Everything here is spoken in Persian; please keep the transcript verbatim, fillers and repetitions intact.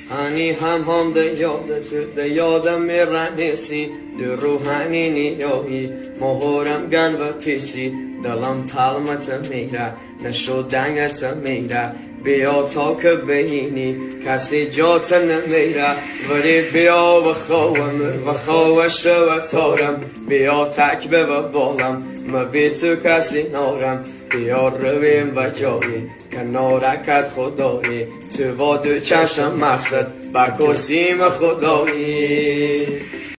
هنی هم هم ده یادت ده یادم میرنیسی ده روحانی نیایی مهورم گن و پیسی دلم تلمت میره نشو دنگت میره بیا تا که بینی کسی جات نمیره ولی بیا و خواهم و خواهش و تارم بیا تک به و بالم ما بی تو کسی نارم بیا رویم و جایی کنارکت خدایی تو با دو چشم مستد بکسیم خدایی